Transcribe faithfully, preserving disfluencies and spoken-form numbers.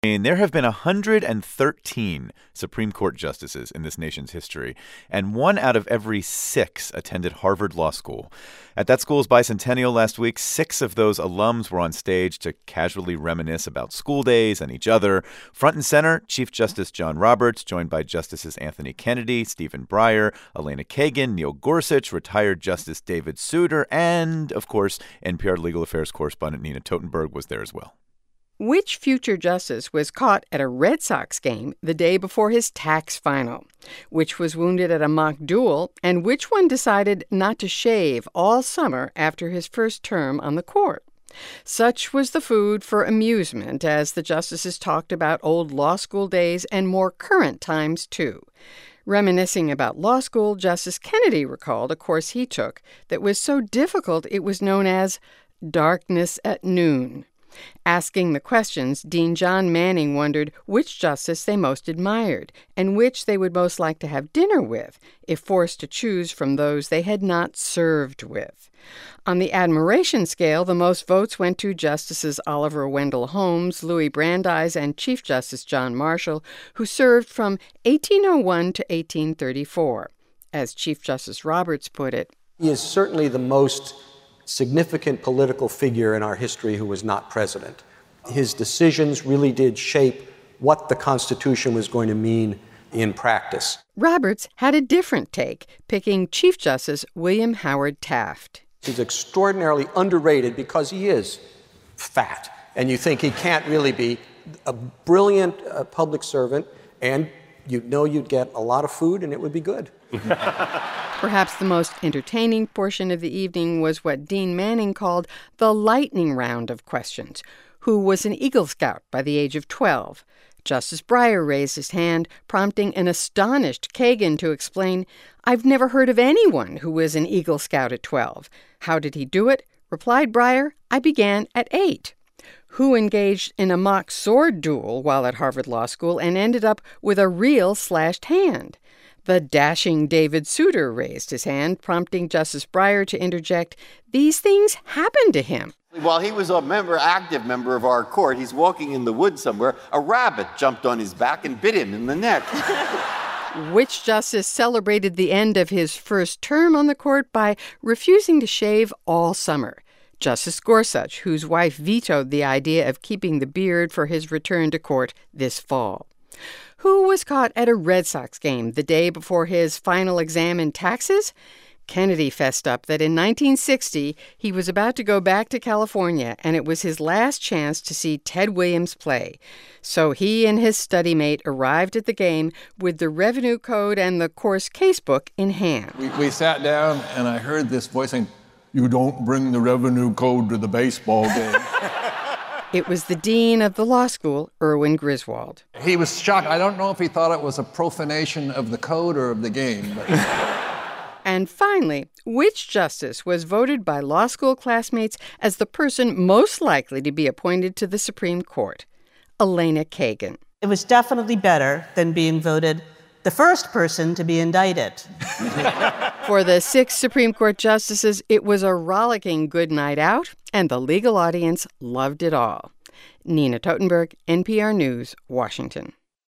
And there have been one hundred thirteen Supreme Court justices in this nation's history, and one out of every six attended Harvard Law School. At that school's bicentennial last week, six of those alums were on stage to casually reminisce about school days and each other. Front and center, Chief Justice John Roberts, joined by Justices Anthony Kennedy, Stephen Breyer, Elena Kagan, Neil Gorsuch, retired Justice David Souter, and, of course, N P R legal affairs correspondent Nina Totenberg was there as well. Which future justice was caught at a Red Sox game the day before his tax final? Which was wounded at a mock duel? And which one decided not to shave all summer after his first term on the court? Such was the food for amusement as the justices talked about old law school days and more current times, too. Reminiscing about law school, Justice Kennedy recalled a course he took that was so difficult it was known as darkness at noon. Asking the questions, Dean John Manning wondered which justice they most admired and which they would most like to have dinner with if forced to choose from those they had not served with. On the admiration scale, the most votes went to Justices Oliver Wendell Holmes, Louis Brandeis, and Chief Justice John Marshall, who served from eighteen oh one to eighteen thirty-four. As Chief Justice Roberts put it, he is certainly the most significant political figure in our history who was not president. His decisions really did shape what the Constitution was going to mean in practice. Roberts had a different take, picking Chief Justice William Howard Taft. He's extraordinarily underrated because he is fat, and you think he can't really be a brilliant uh, public servant, and you'd know you'd get a lot of food and it would be good. Perhaps the most entertaining portion of the evening was what Dean Manning called the lightning round of questions. Who was an Eagle Scout by the age of twelve? Justice Breyer raised his hand, prompting an astonished Kagan to explain, "I've never heard of anyone who was an Eagle Scout at twelve. How did he do it?" Replied Breyer, "I began at eight. Who engaged in a mock sword duel while at Harvard Law School and ended up with a real slashed hand? The dashing David Souter raised his hand, prompting Justice Breyer to interject, "These things happened to him." While he was a member, active member of our court, he's walking in the woods somewhere. A rabbit jumped on his back and bit him in the neck. Which justice celebrated the end of his first term on the court by refusing to shave all summer? Justice Gorsuch, whose wife vetoed the idea of keeping the beard for his return to court this fall. Who was caught at a Red Sox game the day before his final exam in taxes? Kennedy fessed up that in nineteen sixty, he was about to go back to California, and it was his last chance to see Ted Williams play. So he and his study mate arrived at the game with the revenue code and the course casebook in hand. We, we sat down, and I heard this voice saying, "You don't bring the revenue code to the baseball game." It was the dean of the law school, Erwin Griswold. He was shocked. I don't know if he thought it was a profanation of the code or of the game. But... And finally, which justice was voted by law school classmates as the person most likely to be appointed to the Supreme Court? Elena Kagan. It was definitely better than being voted the first person to be indicted. For the six Supreme Court justices, it was a rollicking good night out, and the legal audience loved it all. Nina Totenberg, N P R News, Washington.